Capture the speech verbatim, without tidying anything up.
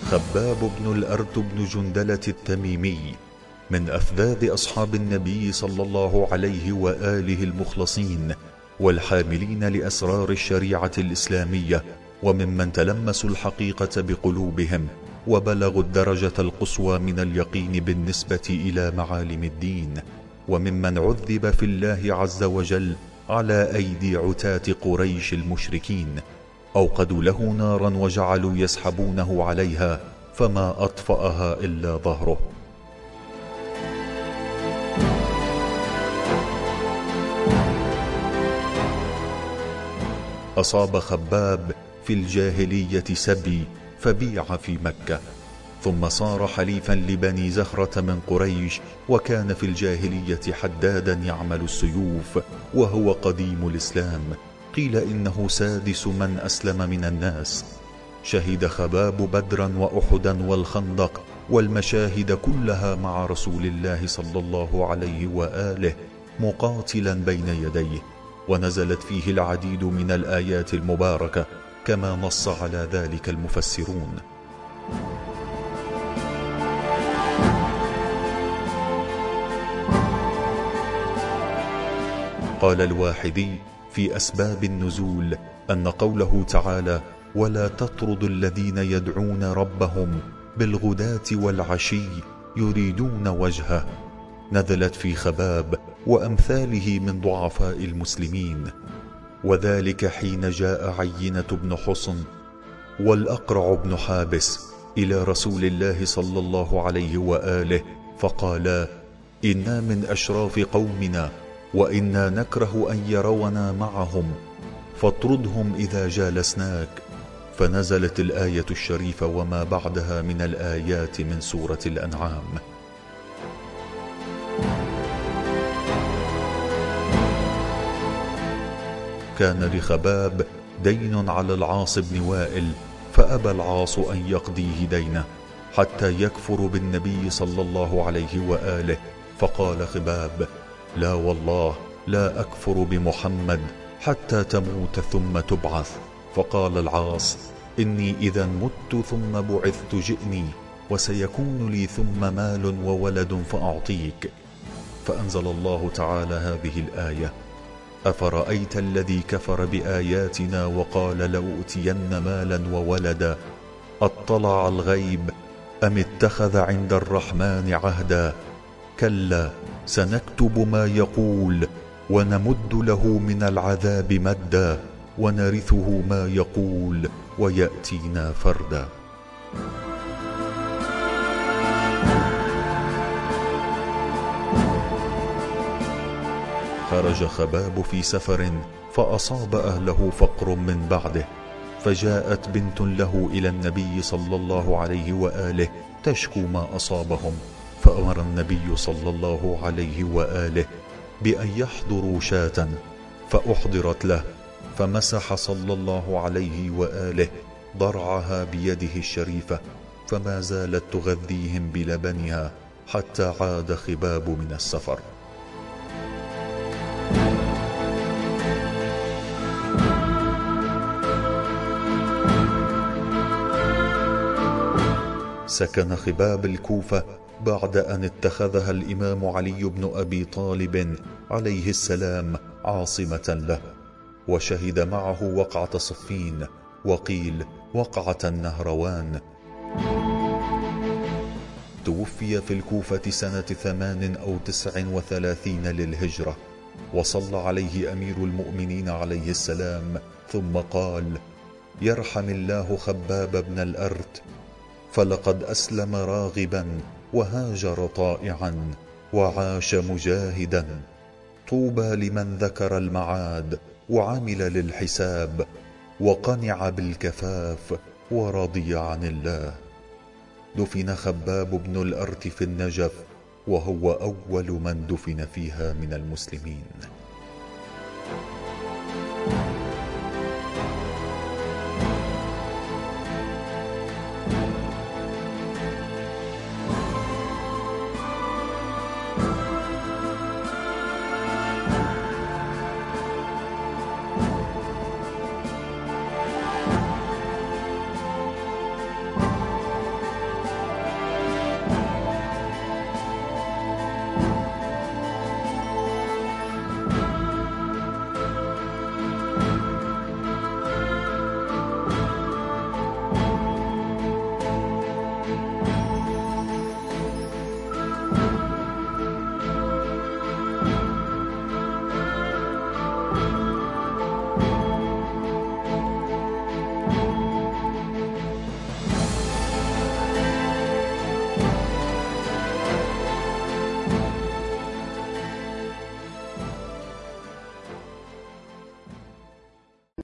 خباب بن الأرت بن جندلة التميمي من أفذاذ أصحاب النبي صلى الله عليه وآله المخلصين والحاملين لأسرار الشريعة الإسلامية، وممن تلمسوا الحقيقة بقلوبهم وبلغوا الدرجة القصوى من اليقين بالنسبة إلى معالم الدين، وممن عذب في الله عز وجل على أيدي عتاة قريش المشركين، أوقدوا له نارا وجعلوا يسحبونه عليها فما أطفأها إلا ظهره. أصاب خباب في الجاهلية سبي فبيع في مكة، ثم صار حليفا لبني زهرة من قريش، وكان في الجاهلية حدادا يعمل السيوف، وهو قديم الإسلام، قيل إنه سادس من أسلم من الناس. شهد خباب بدرا وأحدا والخندق والمشاهد كلها مع رسول الله صلى الله عليه وآله مقاتلا بين يديه، ونزلت فيه العديد من الآيات المباركة كما نص على ذلك المفسرون. قال الواحدي في أسباب النزول أن قوله تعالى ولا تطرد الذين يدعون ربهم بالغداة والعشي يريدون وجهه نزلت في خباب وأمثاله من ضعفاء المسلمين، وذلك حين جاء عينة بن حصن والأقرع بن حابس إلى رسول الله صلى الله عليه وآله فقالا إنا من أشراف قومنا وإنا نكره أن يرونا معهم فاطردهم إذا جالسناك، فنزلت الآية الشريفة وما بعدها من الآيات من سورة الأنعام. كان لخباب دين على العاص بن وائل، فأبى العاص أن يقضيه دينه حتى يكفر بالنبي صلى الله عليه وآله، فقال خباب لا والله لا أكفر بمحمد حتى تموت ثم تبعث، فقال العاص إني إذا مت ثم بعثت جئني وسيكون لي ثم مال وولد فأعطيك. فأنزل الله تعالى هذه الآية أفرأيت الذي كفر بآياتنا وقال لأؤتين مالا وولدا أطلع الغيب أم اتخذ عند الرحمن عهدا كلا سنكتب ما يقول ونمد له من العذاب مدا ونرثه ما يقول ويأتينا فردا. خرج خباب في سفر فأصاب أهله فقر من بعده، فجاءت بنت له إلى النبي صلى الله عليه وآله تشكو ما أصابهم، فأمر النبي صلى الله عليه وآله بأن يحضروا شاة، فأحضرت له، فمسح صلى الله عليه وآله ضرعها بيده الشريفة، فما زالت تغذيهم بلبنها حتى عاد خباب من السفر. سكن خباب الكوفة بعد أن اتخذها الإمام علي بن أبي طالب عليه السلام عاصمة له، وشهد معه وقعة صفين، وقيل وقعة النهروان. توفي في الكوفة سنة ثمان أو تسع وثلاثين للهجرة، وصلى عليه أمير المؤمنين عليه السلام ثم قال يرحم الله خباب بن الأرت، فلقد أسلم راغبا وهاجر طائعا وعاش مجاهدا، طوبى لمن ذكر المعاد وعمل للحساب وقنع بالكفاف ورضي عن الله. دفن خباب بن الأرت في النجف، وهو أول من دفن فيها من المسلمين.